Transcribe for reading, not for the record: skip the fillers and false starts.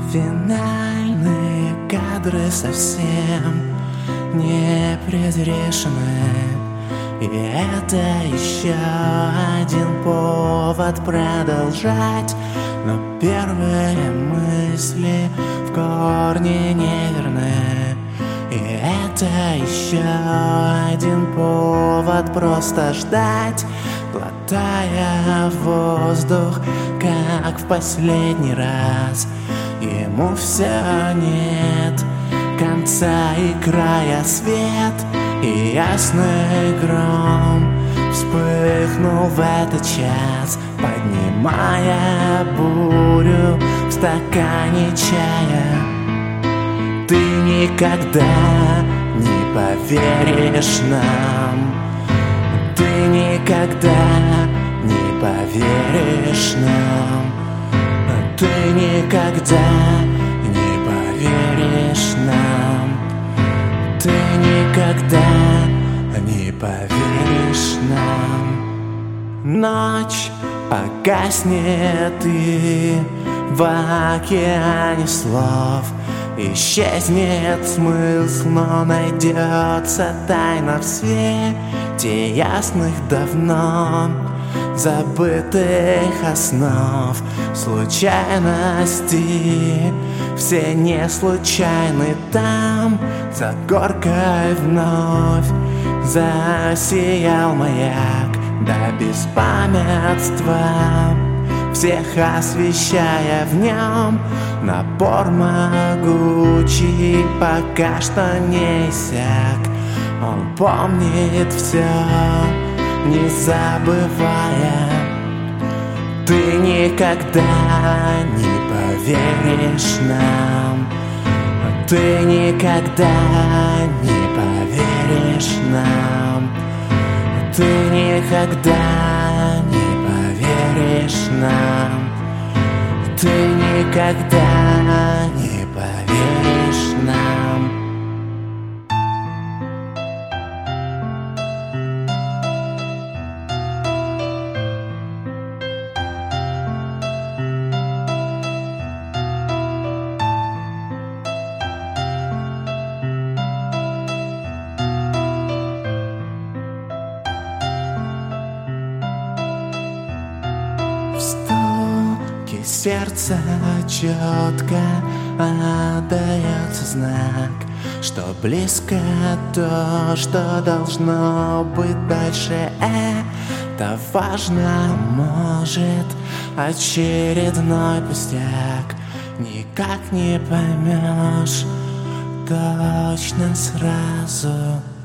Финальные кадры совсем не предрешены, и это еще один повод продолжать. Но первые мысли в корне неверны, и это еще один повод просто ждать, глотая воздух, как в последний раз. Ему все нет конца и края, свет и ясный гром вспыхнул в этот час, поднимая бурю в стакане чая. Ты никогда не поверишь нам, ты никогда не поверишь нам, ты никогда не поверишь нам, ты никогда не поверишь нам. Ночь погаснет, и в океане слов исчезнет смысл, но найдется тайна в свете ясных давно забытых основ. Случайности все не случайны там. За горкой вновь засиял маяк до беспамятства, всех освещая в нем. Напор могучий пока что не иссяк, он помнит все, не забывая. Ты никогда не поверишь нам, ты никогда не поверишь нам, ты никогда не поверишь нам, ты никогда не поверишь нам. В стуке сердца четко отдается знак, что близко то, что должно быть дальше. Это важно, может, очередной пустяк. Никак не поймешь точно сразу.